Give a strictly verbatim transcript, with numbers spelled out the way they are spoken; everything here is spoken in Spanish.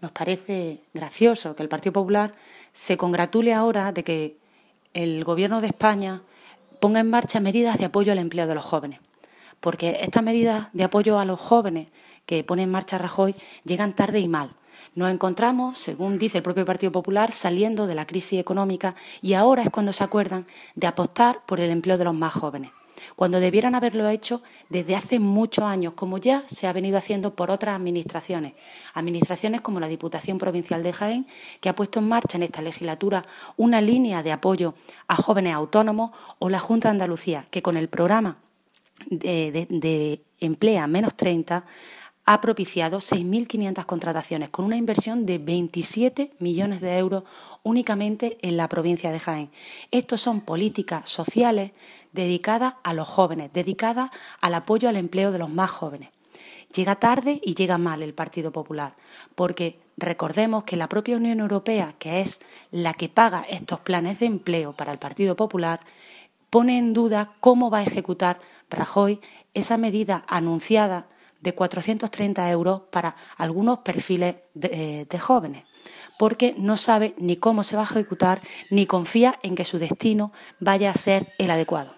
nos parece gracioso que el Partido Popular se congratule ahora de que el Gobierno de España ponga en marcha medidas de apoyo al empleo de los jóvenes, porque estas medidas de apoyo a los jóvenes que pone en marcha Rajoy llegan tarde y mal. Nos encontramos, según dice el propio Partido Popular, saliendo de la crisis económica y ahora es cuando se acuerdan de apostar por el empleo de los más jóvenes, cuando debieran haberlo hecho desde hace muchos años, como ya se ha venido haciendo por otras administraciones. Administraciones como la Diputación Provincial de Jaén, que ha puesto en marcha en esta legislatura una línea de apoyo a jóvenes autónomos, o la Junta de Andalucía, que con el programa de, de, de Emplea menos treinta ha propiciado seis mil quinientas contrataciones con una inversión de veintisiete millones de euros únicamente en la provincia de Jaén. Estos son políticas sociales dedicadas a los jóvenes, dedicadas al apoyo al empleo de los más jóvenes. Llega tarde y llega mal el Partido Popular, porque recordemos que la propia Unión Europea, que es la que paga estos planes de empleo para el Partido Popular, pone en duda cómo va a ejecutar Rajoy esa medida anunciada de cuatrocientos treinta euros para algunos perfiles de, de jóvenes, porque no sabe ni cómo se va a ejecutar ni confía en que su destino vaya a ser el adecuado.